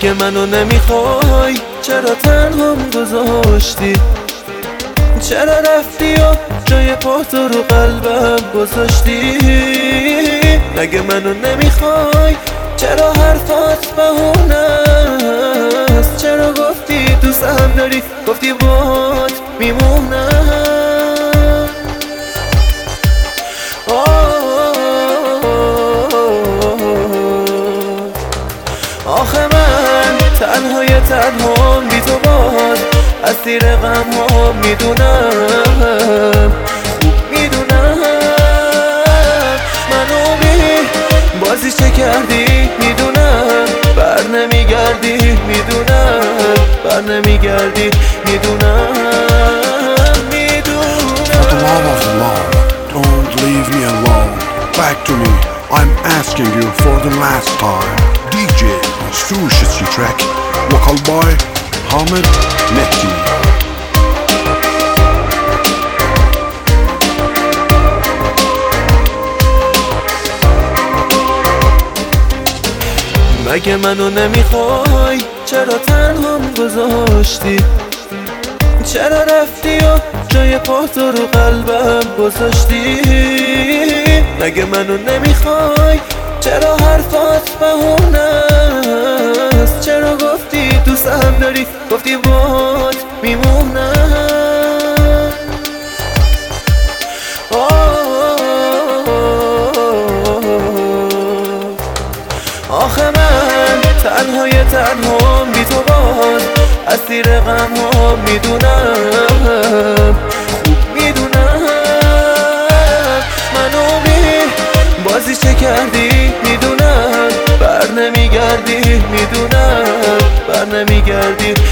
مگه منو نمیخوای؟ چرا تنهام گذاشتی؟ چرا رفتی و جای پاتو رو قلبم گذاشتی؟ مگه منو نمیخوای؟ چرا حرفات بهونست؟ چرا گفتی دوستم داری؟ گفتی باهات میمونم. آخه من تنهام بی تو باز اسیر غم ها میدونم، خوب میدونم. منو بی بازی چه کردی میدونم، بر نمیگردی میدونم، بر نمیگردی میدونم. For the love of love, don't leave me alone. Back to me, I'm asking you for the last time. DJ Sushi track, vocal by Hamid Mehdi. مگه منو نمیخوای؟ چرا تنهام گذاشتی؟ چرا رفتی و جای پاتو رو قلبم گذاشتی؟ مگه منو نمیخوای؟ چرا حرفات بهونست؟ چرا گفتی دوستم داری؟ گفتی باهات میمونم. آخه من تنهام بی تو باز اسیر غم ها میدونم، خوب میدونم. منو بی بازی چه کردی میدونم، بر نمیگردی میدونم، بر نمیگردی